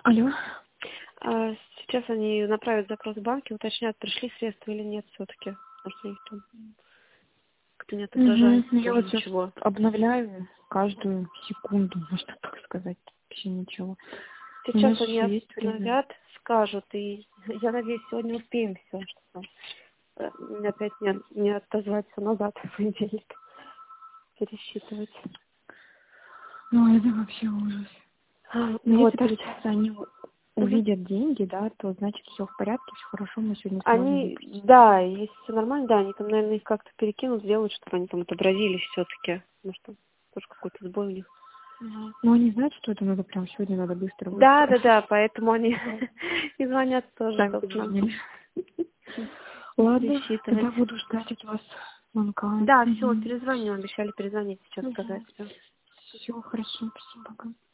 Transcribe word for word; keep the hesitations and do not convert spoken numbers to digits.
Алло. А, Сейчас они направят запрос в банке, уточнят, пришли средства или нет все-таки. Может, у них там как-то не отображается Угу. Я тоже вот сейчас ничего. обновляю каждую секунду, можно так сказать. Вообще ничего. У Сейчас нас они еще есть время. обновят, скажут, и я надеюсь, сегодня успеем все, чтобы э, опять не, не отозваться назад в понедельник, пересчитывать. Ну, это вообще ужас. А, Но Вот, если, то есть, получается, они мгм. увидят деньги, да, то значит все в порядке, все хорошо, мы сегодня сможем Они, выпустить. да, если все нормально, да, они там, наверное, их как-то перекинут, сделают, чтобы они там отобразились все-таки. Может, там тоже какой-то сбой у них. Угу. Но они знают, что это надо прям сегодня надо Да, быстро-быстро. да, да, поэтому они и звонят тоже, Сами чтобы нам позвонили. Ладно, пересчитывать. тогда буду ждать от вас звонка. Да, все, Угу. перезвоню, обещали перезвонить сейчас, сказать. Угу. Все. Все хорошо, спасибо.